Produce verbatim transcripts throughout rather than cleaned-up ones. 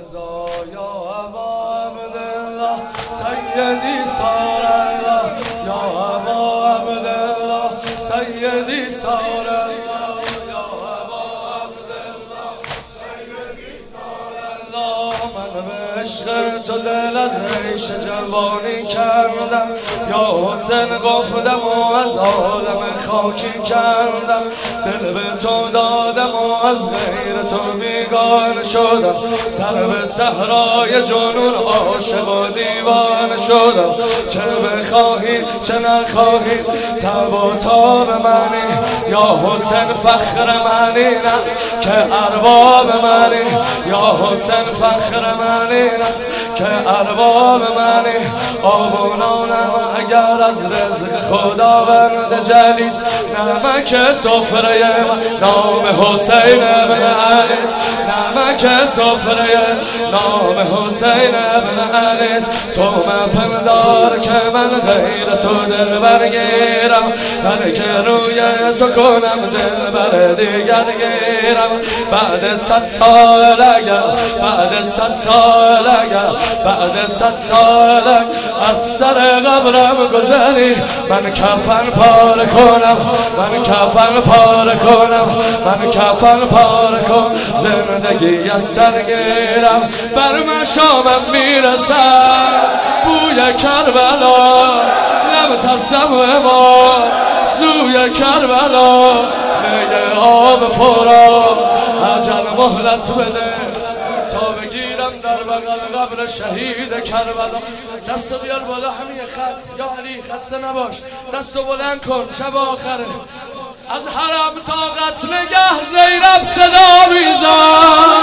رضا یا ابا عبدالله سیدی سار الله یا ابا عبدالله سیدی سار الله یا ابا عبدالله سیدی سار الله. من به عشق تو دل از عیش جوانی کردم یا حسین گفتم و از عالم خاکی کردم، دل به تو دادم و از غیر تو بیگانه شدم، سر به صحرای جنون عاشق و دیوانه شدم. چه بخواهید چه نخواهید تب و تاب منی یا حسین فخر منی است که ارباب منی یا حسین فخر منی است که ارباب منی. آب و نانم اگر از رزق خداوند جلیست، نمک سفره من نام حسین بن علی است، نمک سفره نام حسین بن علی است. تو مپندار که من غیر تو دل برگیرم، هر که روی تو کنم دل بر دیگر گیرم. بعد صد سال اگر بعد صد سال اگر بعد صد سال از سر قبرم گذری، من کفن پاره کنم من کفن پاره کنم من کفن پاره کن. زندگی از سر گیرم بر مشامم میرسد بوی کربلا، لب ترسم و ما سوی کربلا. میگه آب فرات عجل مهلت بده تا بگیرم در بغل قبر شهید کربلا. دستو بیار بالا همین خط یا علی خسته نباش، دستو بلند کن شب آخره. از حرم تا قتل نگه زینب صدا میزد،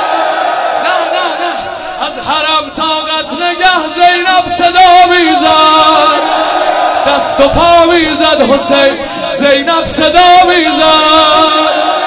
نه نه نه از حرم تا قتل نگه زینب صدا میزد، دست و پا میزد حسین زینب صدا میزد.